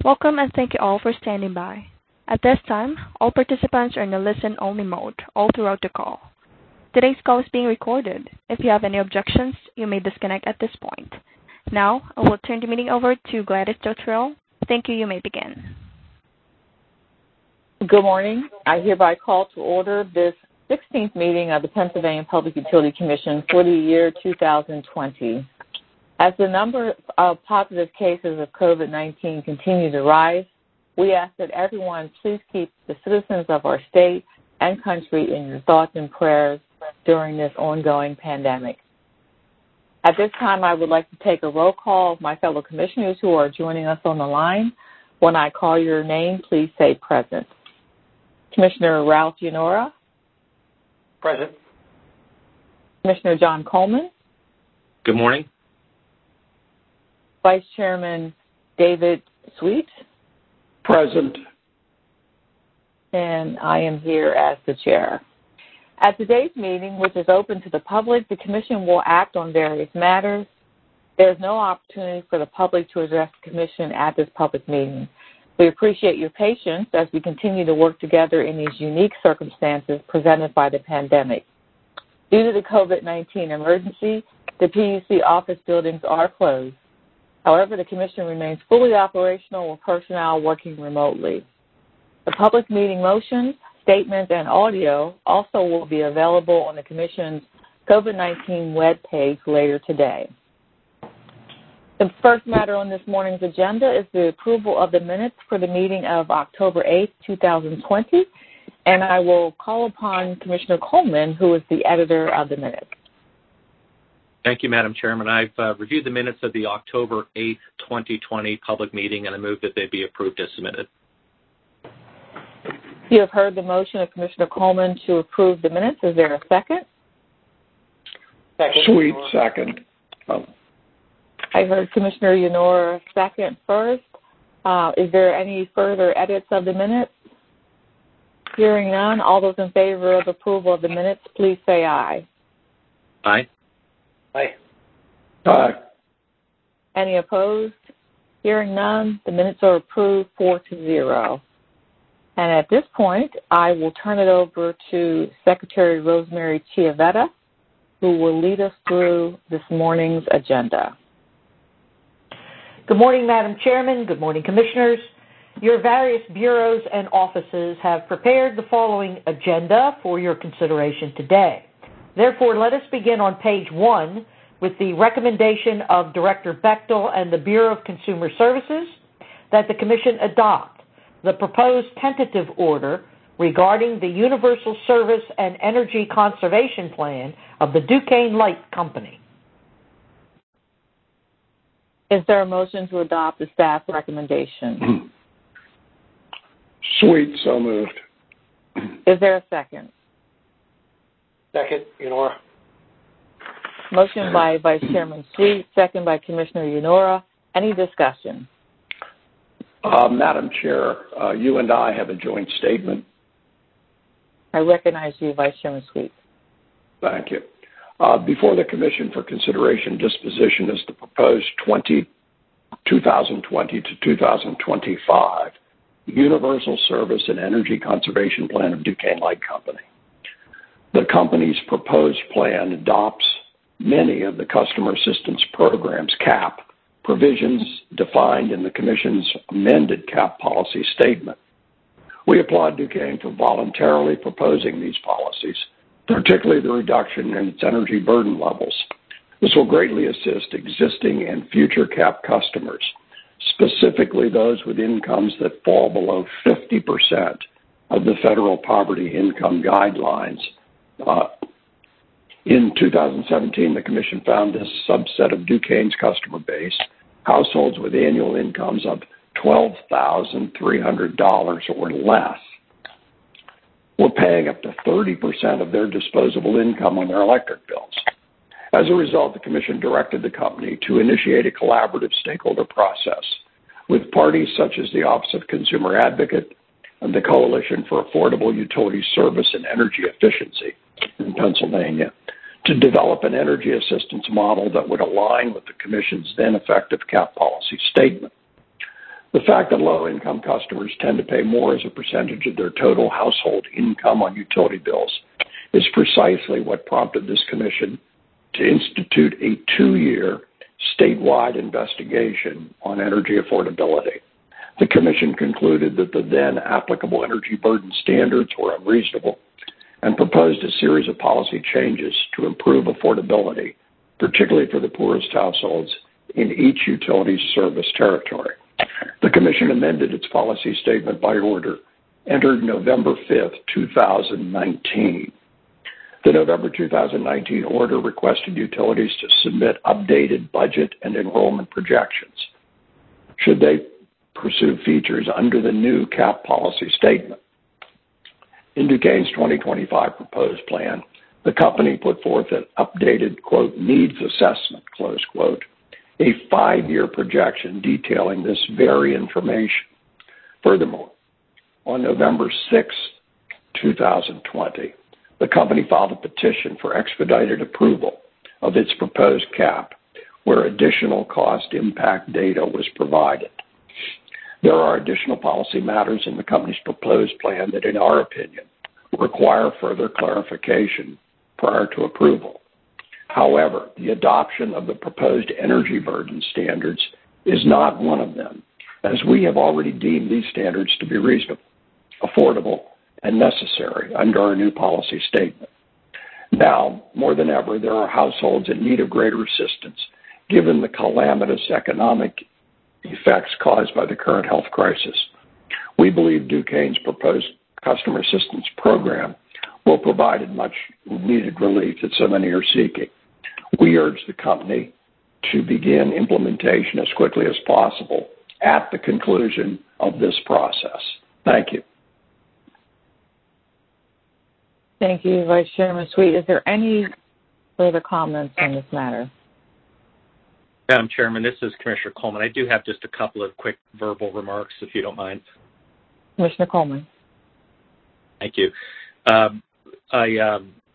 Welcome and thank you all for standing by. At this time, all participants are in a listen-only mode all throughout the call. Today's call is being recorded. If you have any objections, you may disconnect at this point. Now, I will turn the meeting over to Gladys Dotrell. Thank you. You may begin. Good morning. I hereby call to order this 16th meeting of the Pennsylvania Public Utility Commission for the year 2020. As the number of positive cases of COVID-19 continue to rise, we ask that everyone please keep the citizens of our state and country in your thoughts and prayers during this ongoing pandemic. At this time, I would like to take a roll call of my fellow commissioners who are joining us on the line. When I call your name, please say present. Commissioner Ralph Yanora. Present. Commissioner John Coleman. Good morning. Vice Chairman David Sweet. Present. And I am here as the chair. At today's meeting, which is open to the public, the Commission will act on various matters. There is no opportunity for the public to address the Commission at this public meeting. We appreciate your patience as we continue to work together in these unique circumstances presented by the pandemic. Due to the COVID-19 emergency, the PUC office buildings are closed. However, the Commission remains fully operational with personnel working remotely. The public meeting motions, statements, and audio also will be available on the Commission's COVID-19 webpage later today. The first matter on this morning's agenda is the approval of the minutes for the meeting of October 8, 2020, and I will call upon Commissioner Coleman, who is the editor of the minutes. Thank you, Madam Chairman. I've reviewed the minutes of the October 8, 2020 public meeting, and I move that they be approved as submitted. You have heard the motion of Commissioner Coleman to approve the minutes. Is there a second? Second. Sweet, second. I heard Commissioner Yanora second first. Is there any further edits of the minutes? Hearing none, all those in favor of approval of the minutes, please say aye. Aye. Aye. Aye. Any opposed? Hearing none, the minutes are approved 4-0. And at this point, I will turn it over to Secretary Rosemary Chiavetta, who will lead us through this morning's agenda. Good morning, Madam Chairman. Good morning, Commissioners. Your various bureaus and offices have prepared the following agenda for your consideration today. Therefore, let us begin on page 1 with the recommendation of Director Bechtel and the Bureau of Consumer Services that the Commission adopt the proposed tentative order regarding the Universal Service and Energy Conservation Plan of the Duquesne Light Company. Is there a motion to adopt the staff recommendation? Sweet, so moved. Is there a second? Second, Yanora. Motion by Vice Chairman Sweet, second by Commissioner Yanora. Any discussion? Madam Chair, you and I have a joint statement. I recognize you, Vice Chairman Sweet. Thank you. Before the Commission for consideration disposition is the proposed 2020 to 2025 Universal Service and Energy Conservation Plan of Duquesne Light Company. The company's proposed plan adopts many of the Customer Assistance Program's CAP provisions defined in the Commission's amended CAP policy statement. We applaud Duquesne for voluntarily proposing these policies, particularly the reduction in its energy burden levels. This will greatly assist existing and future CAP customers, specifically those with incomes that fall below 50% of the federal poverty income guidelines. In 2017, the Commission found this subset of Duquesne's customer base, households with annual incomes of $12,300 or less, were paying up to 30% of their disposable income on their electric bills. As a result, the Commission directed the company to initiate a collaborative stakeholder process with parties such as the Office of Consumer Advocate and the Coalition for Affordable Utility Service and Energy Efficiency in Pennsylvania to develop an energy assistance model that would align with the Commission's then effective CAP policy statement. The fact that low-income customers tend to pay more as a percentage of their total household income on utility bills is precisely what prompted this commission to institute a 2-year statewide investigation on energy affordability. The commission concluded that the then applicable energy burden standards were unreasonable and proposed a series of policy changes to improve affordability, particularly for the poorest households in each utility's service territory. The commission amended its policy statement by order, entered November 5th, 2019. The November 2019 order requested utilities to submit updated budget and enrollment projections should they pursue features under the new CAP policy statement. In Duquesne's 2025 proposed plan, the company put forth an updated, quote, needs assessment, close quote, a 5-year projection detailing this very information. Furthermore, on November 6, 2020, the company filed a petition for expedited approval of its proposed CAP, where additional cost impact data was provided. There are additional policy matters in the company's proposed plan that, in our opinion, require further clarification prior to approval. However, the adoption of the proposed energy burden standards is not one of them, as we have already deemed these standards to be reasonable, affordable, and necessary under our new policy statement. Now, more than ever, there are households in need of greater assistance, given the calamitous economic effects caused by the current health crisis. We believe Duquesne's proposed customer assistance program will provide much needed relief that so many are seeking. We urge the company to begin implementation as quickly as possible at the conclusion of this process. Thank you. Thank you, Vice Chairman Sweet. Is there any further comments on this matter? Madam Chairman, this is Commissioner Coleman. I do have just a couple of quick verbal remarks, if you don't mind. Commissioner Coleman. Thank you. I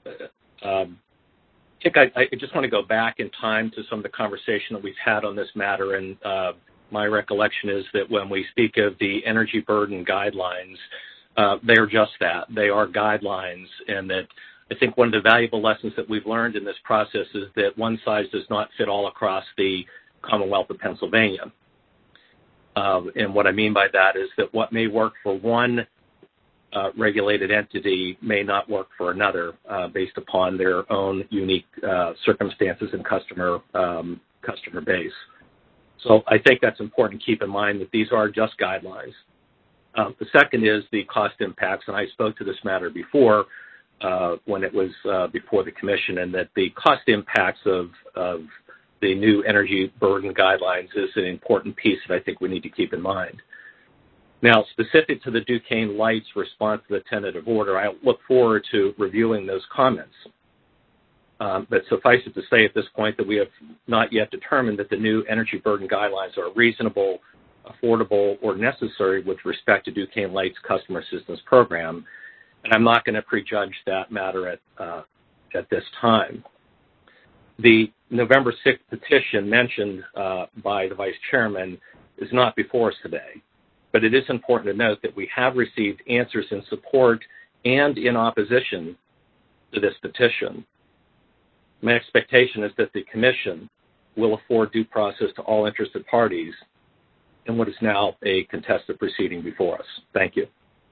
just want to go back in time to some of the conversation that we've had on this matter, and my recollection is that when we speak of the energy burden guidelines, they are just that. They are guidelines, and that I think one of the valuable lessons that we've learned in this process is that one size does not fit all across the Commonwealth of Pennsylvania. And what I mean by that is that what may work for one regulated entity may not work for another based upon their own unique circumstances and customer base. So I think that's important to keep in mind that these are just guidelines. The second is the cost impacts, and I spoke to this matter before when it was before the Commission, and that the cost impacts of the new energy burden guidelines is an important piece that I think we need to keep in mind. Now, specific to the Duquesne Light's response to the tentative order, I look forward to reviewing those comments. But suffice it to say at this point that we have not yet determined that the new energy burden guidelines are reasonable, affordable, or necessary with respect to Duquesne Light's customer assistance program, and I'm not going to prejudge that matter at this time. The November 6th petition mentioned by the Vice Chairman is not before us today, but it is important to note that we have received answers in support and in opposition to this petition. My expectation is that the Commission will afford due process to all interested parties in what is now a contested proceeding before us. Thank you.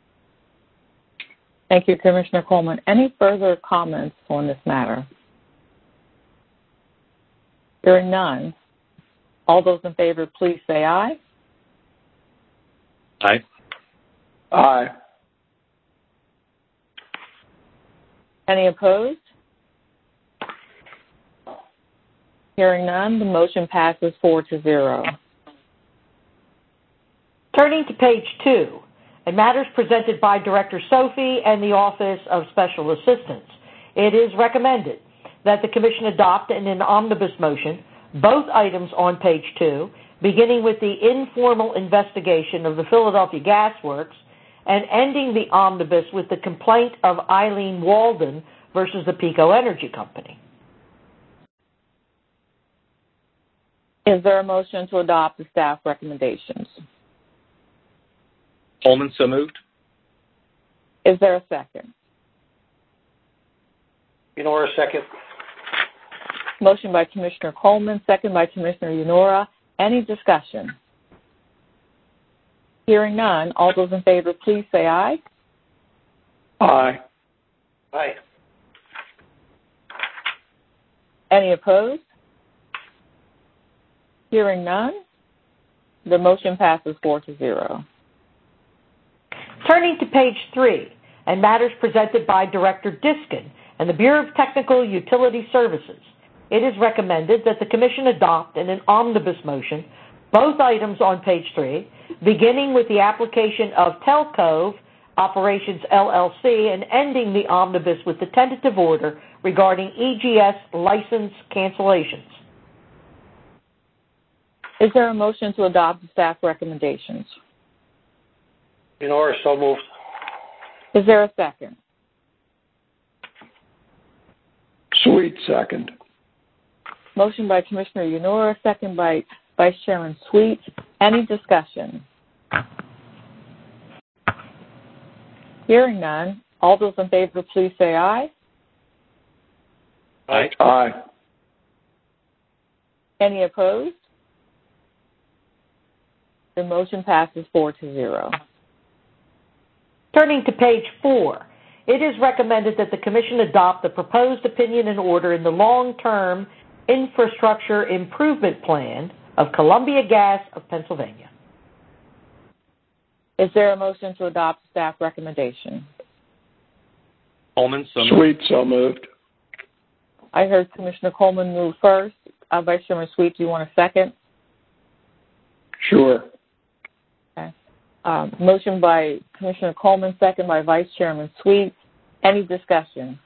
Thank you, Commissioner Coleman. Any further comments on this matter? Hearing none, all those in favor, please say aye. Aye. Aye. Any opposed? Hearing none, the motion passes 4-0. Turning to page 2, and matters presented by Director Sophie and the Office of Special Assistance. It is recommended that the Commission adopt in an omnibus motion both items on page 2, beginning with the informal investigation of the Philadelphia Gas Works and ending the omnibus with the complaint of Eileen Walden versus the PECO Energy Company. Is there a motion to adopt the staff recommendations? Coleman, so moved. Is there a second? Unora, second. Motion by Commissioner Coleman, second by Commissioner Unora. Any discussion? Hearing none, all those in favor, please say aye. Aye. Aye. Any opposed? Hearing none, the motion passes 4-0. Turning to page 3, and matters presented by Director Diskin and the Bureau of Technical Utility Services, it is recommended that the Commission adopt in an omnibus motion both items on page 3, beginning with the application of Telcove Operations LLC and ending the omnibus with the tentative order regarding EGS license cancellations. Is there a motion to adopt the staff recommendations? Unora, so moved. Is there a second? Sweet, second. Motion by Commissioner Unora, second by Vice Chairman Sweet. Any discussion? Hearing none, all those in favor, please say aye. Aye. Aye. Any opposed? The motion passes 4-0. Turning to page 4, it is recommended that the Commission adopt the proposed opinion and order in the long-term infrastructure improvement plan of Columbia Gas of Pennsylvania. Is there a motion to adopt the staff recommendation? Coleman, so moved. Sweet, so moved. I heard Commissioner Coleman move first. Vice Chairman Sweet, do you want a second? Sure. Okay. Motion by Commissioner Coleman, second by Vice Chairman Sweet. Any discussion?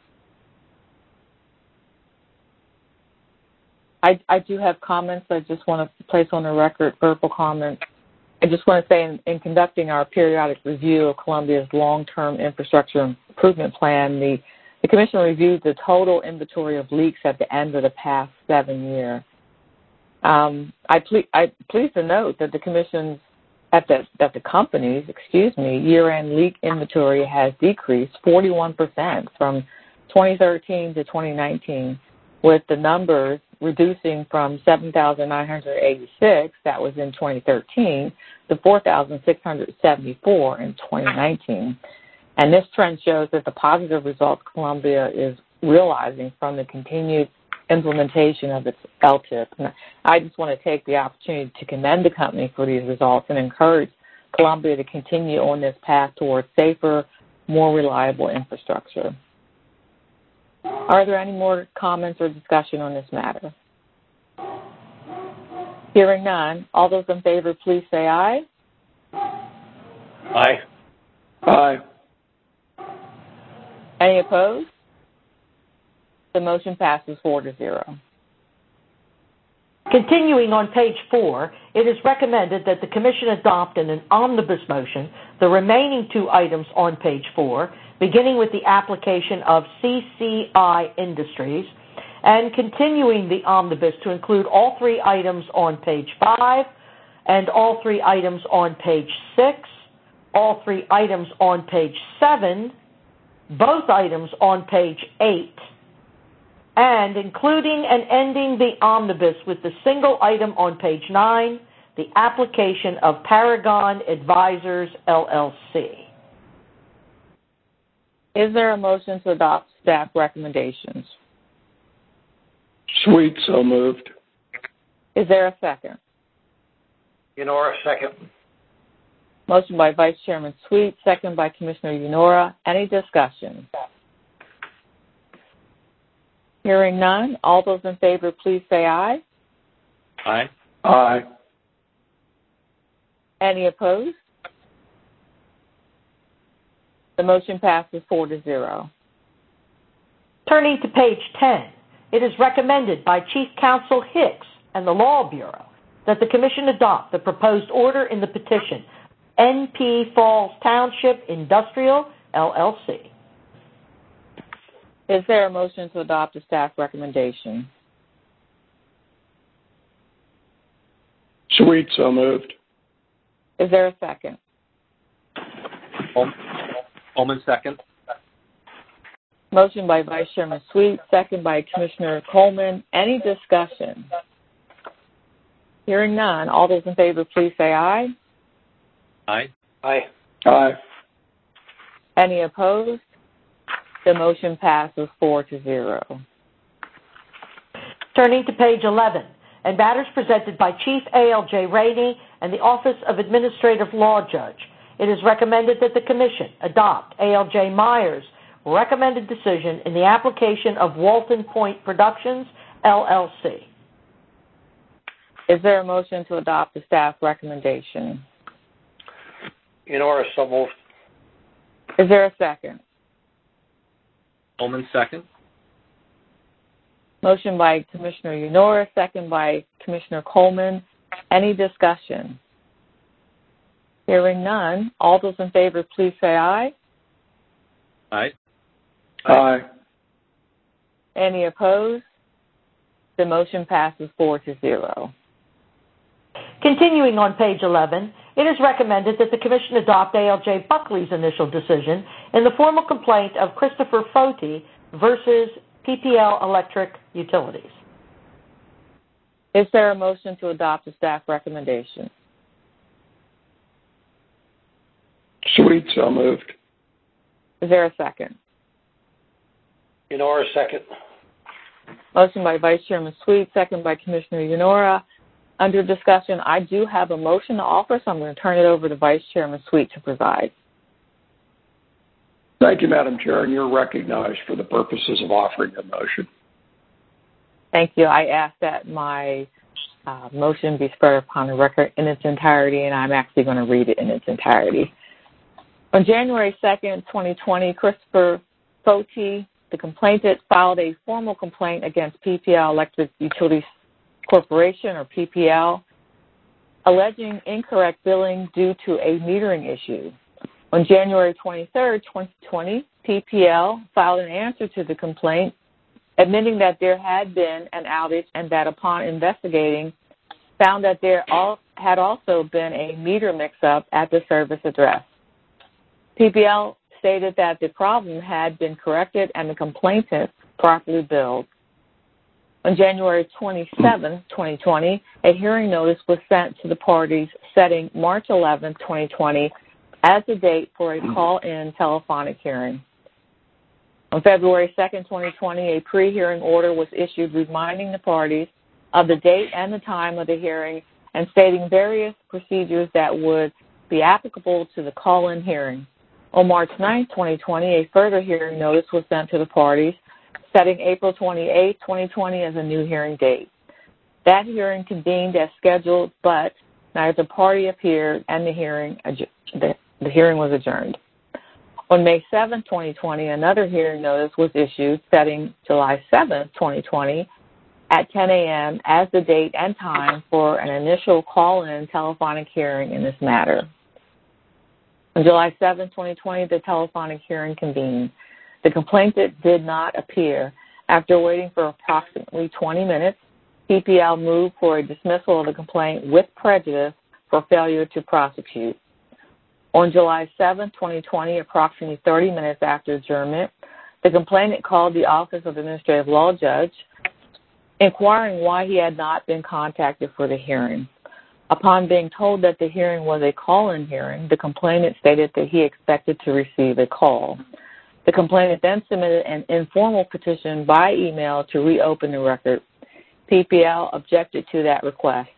I do have comments I just want to place on the record, verbal comments. I just want to say in conducting our periodic review of Columbia's long-term infrastructure improvement plan, the Commission reviewed the total inventory of leaks at the end of the past 7 years. I'm pleased to note that the Commission's that the company's year-end leak inventory has decreased 41% from 2013 to 2019, with the numbers reducing from 7,986 that was in 2013 to 4,674 in 2019. And this trend shows that the positive results Columbia is realizing from the continued implementation of its LTIP. And I just want to take the opportunity to commend the company for these results and encourage Columbia to continue on this path towards safer, more reliable infrastructure. Are there any more comments or discussion on this matter? Hearing none, all those in favor, please say aye. Aye. Aye. Any opposed? The motion passes 4-0. Continuing on page 4, it is recommended that the Commission adopt in an omnibus motion the remaining 2 items on page 4, beginning with the application of CCI Industries and continuing the omnibus to include all 3 items on page 5 and all 3 items on page 6, all 3 items on page 7, both items on page 8, and including and ending the omnibus with the single item on page 9, the application of Paragon Advisors, LLC. Is there a motion to adopt staff recommendations? Sweet, so moved. Is there a second? Unora, second. Motion by Vice Chairman Sweet, second by Commissioner Unora. Any discussion? Hearing none, all those in favor, please say aye. Aye. Aye. Any opposed? The motion passes 4-0. Turning to page 10, it is recommended by Chief Counsel Hicks and the Law Bureau that the Commission adopt the proposed order in the petition NP Falls Township Industrial, LLC. Is there a motion to adopt a staff recommendation? Sweet, so moved. Is there a second? Coleman, second. Motion by Vice Chairman Sweet, second by Commissioner Coleman. Any discussion? Hearing none. All those in favor, please say aye. Aye. Aye. Aye. Any opposed? The motion passes 4-0. Turning to page 11, and matters presented by Chief A.L.J. Rainey and the Office of Administrative Law Judge. It is recommended that the Commission adopt A.L.J. Myers' recommended decision in the application of Walton Point Productions, LLC. Is there a motion to adopt the staff recommendation? Unora, so moved. Is there a second? Coleman, second. Motion by Commissioner Unora, second by Commissioner Coleman. Any discussion? Hearing none. All those in favor, please say aye. Aye. Aye. Any opposed? The motion passes 4-0. Continuing on page 11, it is recommended that the Commission adopt A.L.J. Buckley's initial decision in the formal complaint of Christopher Foti versus PPL Electric Utilities. Is there a motion to adopt the staff recommendation? Sweet, so moved. Is there a second? Unora, second. Motion by Vice Chairman Sweet, second by Commissioner Unora. Under discussion, I do have a motion to offer, so I'm going to turn it over to Vice Chairman Sweet to preside. Thank you, Madam Chair, and you're recognized for the purposes of offering the motion. Thank you. I ask that my motion be spread upon the record in its entirety, and I'm actually going to read it in its entirety. On January 2nd, 2020, Christopher Foti, the complainant, filed a formal complaint against PPL Electric Utilities Corporation, or PPL, alleging incorrect billing due to a metering issue. On January 23rd, 2020, PPL filed an answer to the complaint, admitting that there had been an outage and that upon investigating, found that there had also been a meter mix-up at the service address. PPL stated that the problem had been corrected and the complainant properly billed. On January 27, 2020, a hearing notice was sent to the parties setting March 11, 2020 as the date for a call-in telephonic hearing. On February 2, 2020, a pre-hearing order was issued reminding the parties of the date and the time of the hearing and stating various procedures that would be applicable to the call-in hearing. On March 9, 2020, a further hearing notice was sent to the parties, setting April 28, 2020 as a new hearing date. That hearing convened as scheduled, but neither party appeared and the hearing was adjourned. On May 7, 2020, another hearing notice was issued, setting July 7, 2020 at 10 a.m. as the date and time for an initial call-in telephonic hearing in this matter. On July 7, 2020, the telephonic hearing convened. The complainant did not appear. After waiting for approximately 20 minutes, PPL moved for a dismissal of the complaint with prejudice for failure to prosecute. On July 7, 2020, approximately 30 minutes after adjournment, the complainant called the Office of Administrative Law Judge, inquiring why he had not been contacted for the hearing. Upon being told that the hearing was a call-in hearing, the complainant stated that he expected to receive a call. The complainant then submitted an informal petition by email to reopen the record. PPL objected to that request.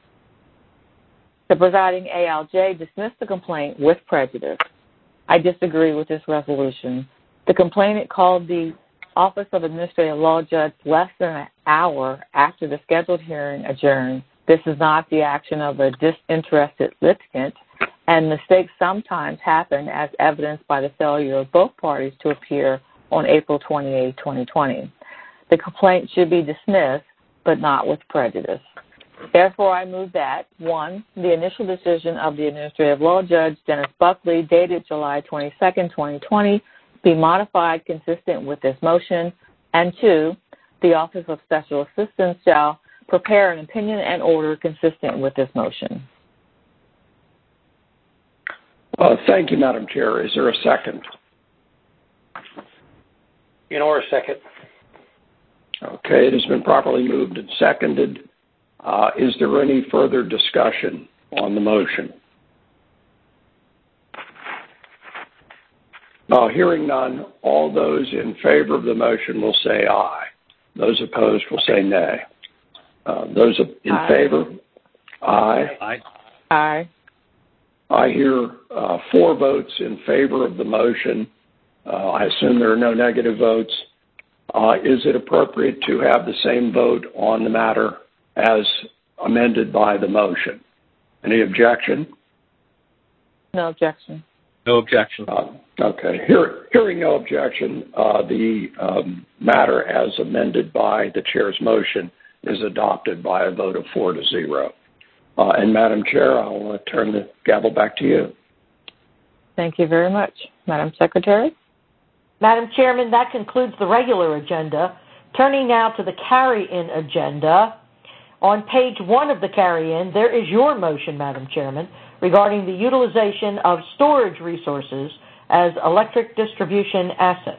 The presiding ALJ dismissed the complaint with prejudice. I disagree with this resolution. The complainant called the Office of Administrative Law Judge less than an hour after the scheduled hearing adjourned. This is not the action of a disinterested litigant, and mistakes sometimes happen as evidenced by the failure of both parties to appear on April 28, 2020. The complaint should be dismissed, but not with prejudice. Therefore, I move that, 1, the initial decision of the Administrative Law Judge, Dennis Buckley, dated July 22, 2020, be modified consistent with this motion, and 2, the Office of Special Assistance shall prepare an opinion and order consistent with this motion. Thank you, Madam Chair. Is there a second? Yenor, second. Okay, it has been properly moved and seconded. Is there any further discussion on the motion? Hearing none, all those in favor of the motion will say aye. Those opposed will say nay. Those in favor? Aye. Aye. Aye. I hear 4 votes in favor of the motion. I assume there are no negative votes. Is it appropriate to have the same vote on the matter as amended by the motion? Any objection? No objection. No objection. Okay. Hearing no objection, the matter as amended by the chair's motion is adopted by a vote of 4-0. And Madam Chair, I'll turn the gavel back to you. Thank you very much. Madam Secretary? Madam Chairman, that concludes the regular agenda. Turning now to the carry-in agenda. On page 1 of the carry-in, there is your motion, Madam Chairman, regarding the utilization of storage resources as electric distribution assets.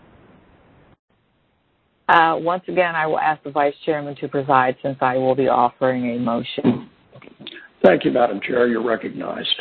Once again, I will ask the Vice Chairman to preside since I will be offering a motion. Thank you, Madam Chair. You're recognized.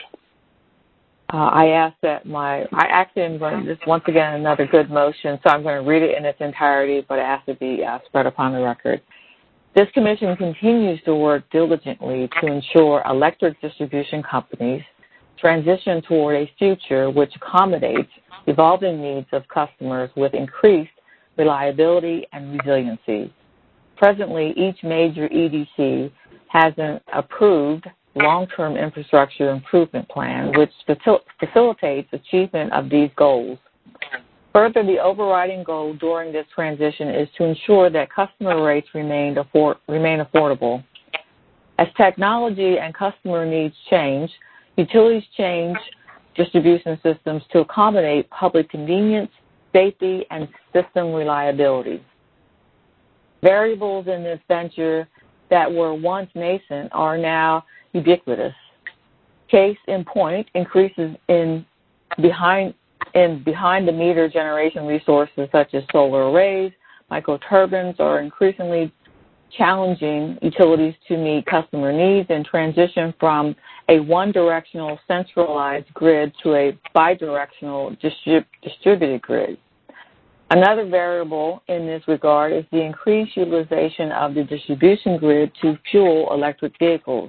I ask that I actually am going to, just once again, another good motion, so I'm going to read it in its entirety, but ask it be spread upon the record. This commission continues to work diligently to ensure electric distribution companies transition toward a future which accommodates evolving needs of customers with increased reliability and resiliency. Presently, each major EDC has an approved long-term infrastructure improvement plan which facilitates achievement of these goals. Further, the overriding goal during this transition is to ensure that customer rates remain affordable. As technology and customer needs change, utilities change distribution systems to accommodate public convenience, safety, and system reliability. Variables in this venture that were once nascent are now ubiquitous. Case in point, increases in behind-the-meter generation resources such as solar arrays, microturbines are increasingly challenging utilities to meet customer needs and transition from a one-directional centralized grid to a bidirectional distributed grid. Another variable in this regard is the increased utilization of the distribution grid to fuel electric vehicles.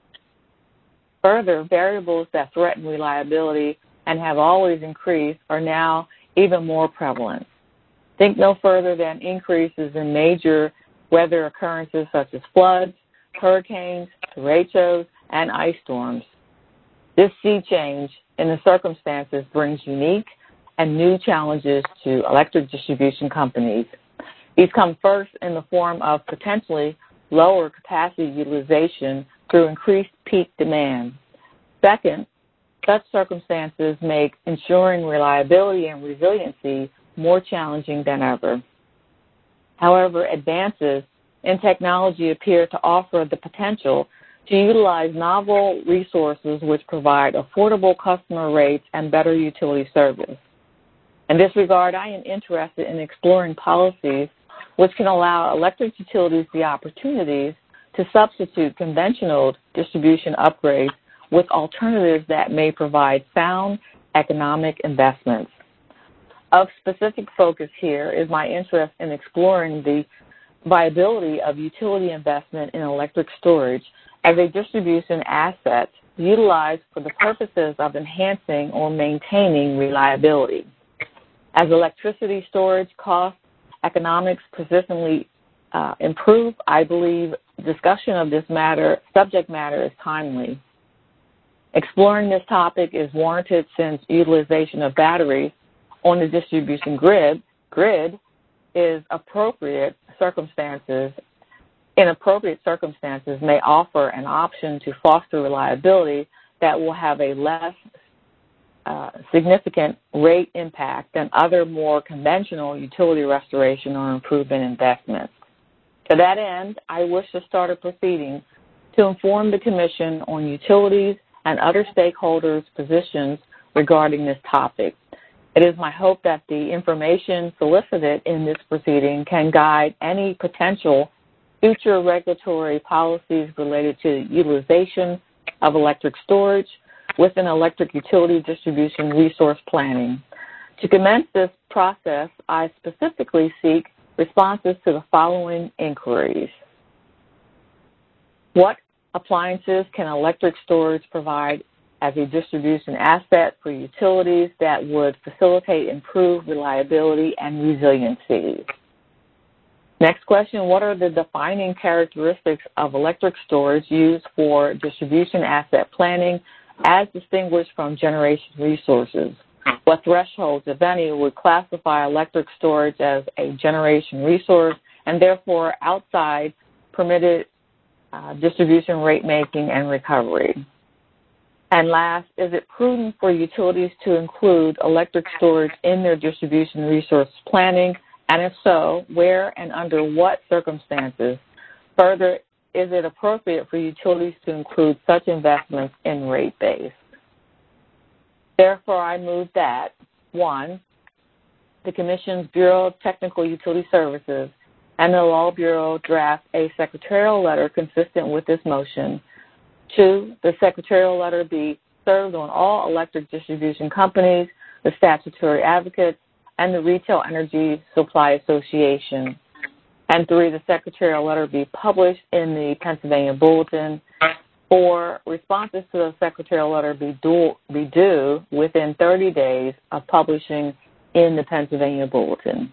Further, variables that threaten reliability and have always increased are now even more prevalent. Think no further than increases in major weather occurrences such as floods, hurricanes, derechos, and ice storms. This sea change in the circumstances brings unique and new challenges to electric distribution companies. These come first in the form of potentially lower capacity utilization through increased peak demand. Second, such circumstances make ensuring reliability and resiliency more challenging than ever. However, advances in technology appear to offer the potential to utilize novel resources which provide affordable customer rates and better utility service. In this regard, I am interested in exploring policies which can allow electric utilities the opportunities to substitute conventional distribution upgrades with alternatives that may provide sound economic investments. Of specific focus here is my interest in exploring the viability of utility investment in electric storage as a distribution asset utilized for the purposes of enhancing or maintaining reliability. As electricity storage costs, economics persistently improve, I believe discussion of this subject matter is timely. Exploring this topic is warranted since utilization of batteries on the distribution grid is appropriate circumstances may offer an option to foster reliability that will have a less significant rate impact than other more conventional utility restoration or improvement investments. To that end, I wish to start a proceeding to inform the Commission on utilities and other stakeholders' positions regarding this topic. It is my hope that the information solicited in this proceeding can guide any potential future regulatory policies related to utilization of electric storage within electric utility distribution resource planning. To commence this process, I specifically seek responses to the following inquiries. What appliances can electric storage provide as a distribution asset for utilities that would facilitate improved reliability and resiliency? Next question, what are the defining characteristics of electric storage used for distribution asset planning as distinguished from generation resources? What thresholds, if any, would classify electric storage as a generation resource and therefore outside permitted distribution rate making and recovery? And last, is it prudent for utilities to include electric storage in their distribution resource planning? And if so, where and under what circumstances? Further, is it appropriate for utilities to include such investments in rate base? Therefore, I move that, 1, the Commission's Bureau of Technical Utility Services and the Law Bureau draft a secretarial letter consistent with this motion. 2, the secretarial letter be served on all electric distribution companies, the statutory advocates, and the Retail Energy Supply Association. And 3, the secretarial letter be published in the Pennsylvania Bulletin. 4, responses to the secretarial letter be due within 30 days of publishing in the Pennsylvania Bulletin.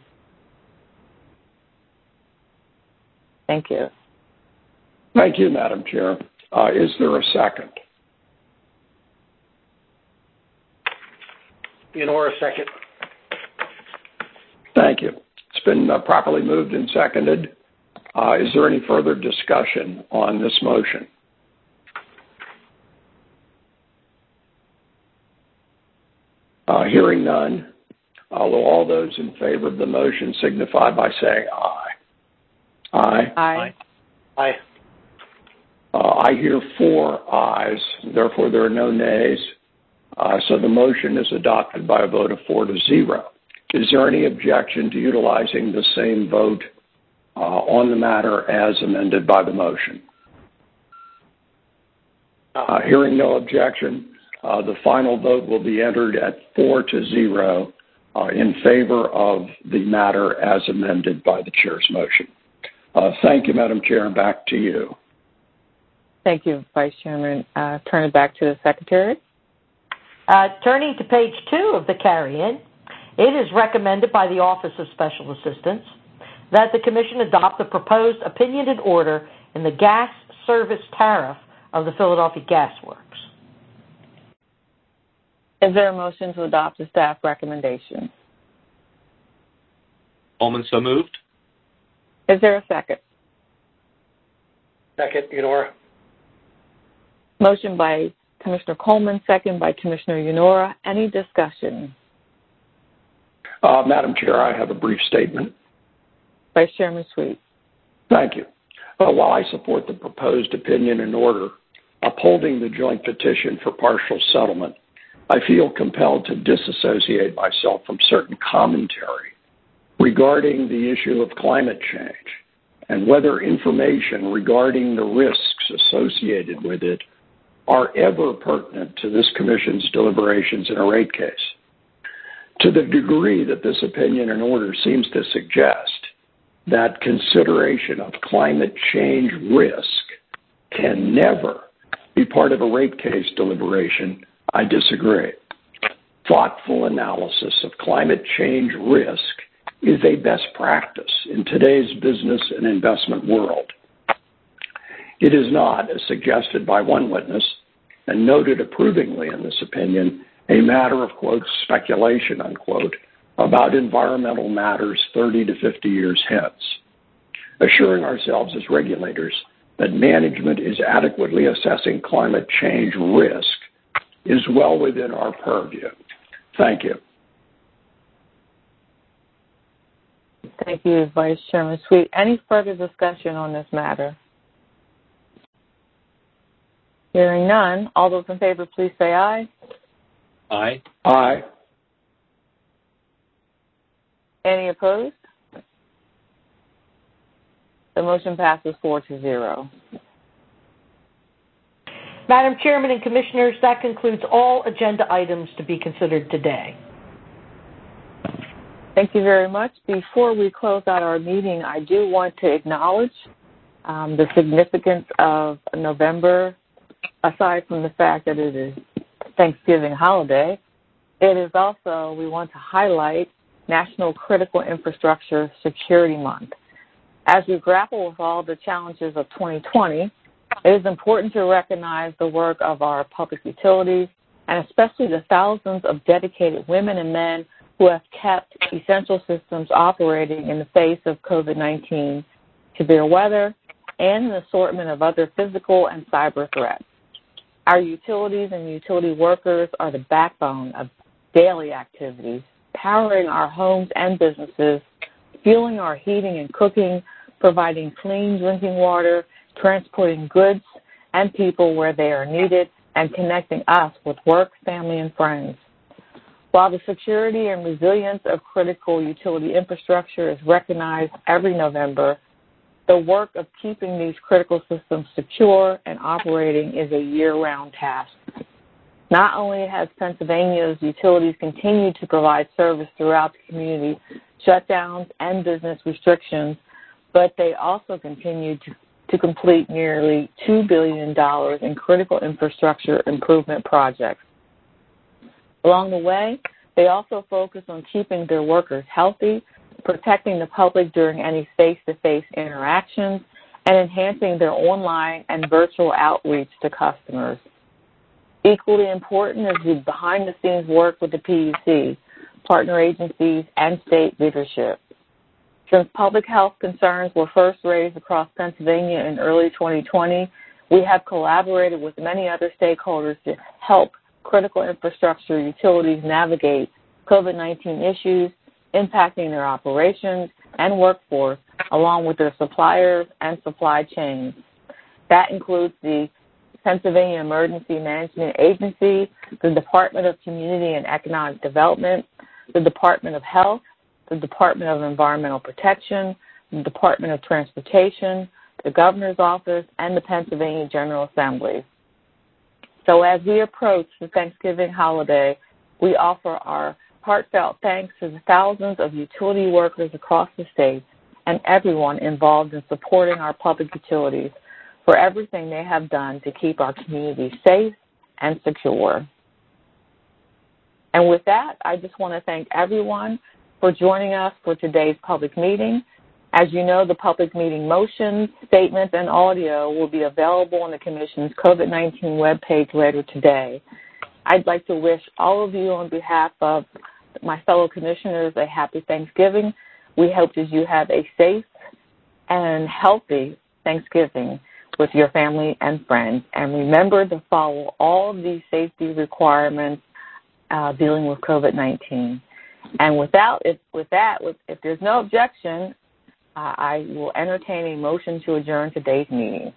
Thank you. Thank you, Madam Chair. Is there a second? Yanora, second. Thank you. It's been properly moved and seconded. Is there any further discussion on this motion? Hearing none, will all those in favor of the motion signify by saying aye. Aye. Aye. Aye. I hear 4 ayes, therefore there are no nays. So the motion is adopted by a vote of 4-0. Is there any objection to utilizing the same vote on the matter as amended by the motion? Hearing no objection, the final vote will be entered at 4-0 in favor of the matter as amended by the chair's motion. Thank you, Madam Chair, and back to you. Thank you, Vice Chairman. Turn it back to the Secretary. Turning to page 2 of the carry-in, it is recommended by the Office of Special Assistance that the Commission adopt the proposed opinionated order in the gas service tariff of the Philadelphia Gas Works. Is there a motion to adopt the staff recommendation? Coleman, so moved. Is there a second? Second, Yanora. Motion by Commissioner Coleman, second by Commissioner Yanora. Any discussion? Madam Chair, I have a brief statement. Vice Chairman Sweet. Thank you. While I support the proposed opinion and order upholding the joint petition for partial settlement, I feel compelled to disassociate myself from certain commentary regarding the issue of climate change and whether information regarding the risks associated with it are ever pertinent to this Commission's deliberations in a rate case. To the degree that this opinion and order seems to suggest that consideration of climate change risk can never be part of a rate case deliberation, I disagree. Thoughtful analysis of climate change risk is a best practice in today's business and investment world. It is not, as suggested by one witness, and noted approvingly in this opinion, a matter of, quote, speculation, unquote, about environmental matters 30 to 50 years hence. Assuring ourselves as regulators that management is adequately assessing climate change risk is well within our purview. Thank you. Thank you, Vice Chairman Sweet. Any further discussion on this matter? Hearing none, all those in favor, please say aye. Aye. Aye. Aye. Any opposed? The motion passes 4-0. Madam Chairman and Commissioners, that concludes all agenda items to be considered today. Thank you very much. Before we close out our meeting, I do want to acknowledge the significance of November, aside from the fact that it is Thanksgiving holiday. It is also, we want to highlight National Critical Infrastructure Security Month. As we grapple with all the challenges of 2020, it is important to recognize the work of our public utilities and especially the thousands of dedicated women and men who have kept essential systems operating in the face of COVID-19, severe weather, and an assortment of other physical and cyber threats. Our utilities and utility workers are the backbone of daily activities, powering our homes and businesses, fueling our heating and cooking, providing clean drinking water, transporting goods and people where they are needed, and connecting us with work, family, and friends. While the security and resilience of critical utility infrastructure is recognized every November, the work of keeping these critical systems secure and operating is a year-round task. Not only has Pennsylvania's utilities continued to provide service throughout the community, shutdowns and business restrictions, but they also continue to complete nearly $2 billion in critical infrastructure improvement projects. Along the way, they also focus on keeping their workers healthy, protecting the public during any face-to-face interactions, and enhancing their online and virtual outreach to customers. Equally important is the behind-the-scenes work with the PUC, partner agencies, and state leadership. Since public health concerns were first raised across Pennsylvania in early 2020, we have collaborated with many other stakeholders to help critical infrastructure utilities navigate COVID-19 issues impacting their operations and workforce, along with their suppliers and supply chains. That includes the Pennsylvania Emergency Management Agency, the Department of Community and Economic Development, the Department of Health, the Department of Environmental Protection, the Department of Transportation, the Governor's Office, and the Pennsylvania General Assembly. So as we approach the Thanksgiving holiday, we offer our heartfelt thanks to the thousands of utility workers across the state and everyone involved in supporting our public utilities for everything they have done to keep our community safe and secure. And with that, I just want to thank everyone for joining us for today's public meeting. As you know, the public meeting motions, statements, and audio will be available on the Commission's COVID-19 webpage later today. I'd like to wish all of you on behalf of my fellow Commissioners a happy Thanksgiving. We hope that you have a safe and healthy Thanksgiving with your family and friends. And remember to follow all of these safety requirements dealing with COVID-19. And if there's no objection, I will entertain a motion to adjourn today's meeting.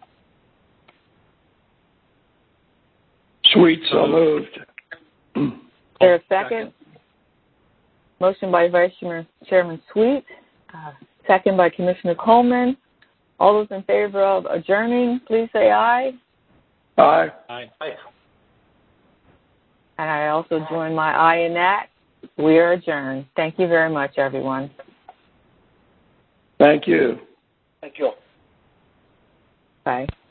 Sweet, so moved. Is there a second? Motion by Vice Chairman Sweet, second by Commissioner Coleman. All those in favor of adjourning, please say aye. Aye. Aye. And I also join my aye in that. We are adjourned. Thank you very much, everyone. Thank you. Thank you. Bye.